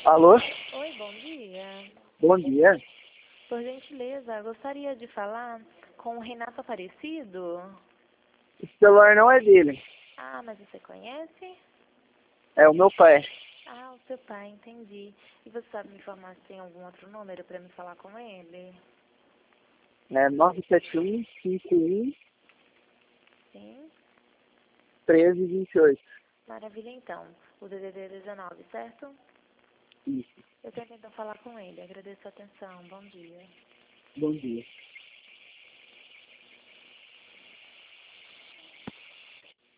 Alô? Oi, bom dia. Bom dia. Por gentileza, gostaria de falar com o Renato Aparecido. O celular não é dele. Ah, mas você conhece? É o meu pai. Ah, o seu pai, entendi. E você sabe me informar se tem algum outro número para me falar com ele? É 971-51-1328. Sim? Maravilha, então. O DDD é 19, certo? Isso. Eu tento então falar com ele. Agradeço a atenção. Bom dia. Bom dia.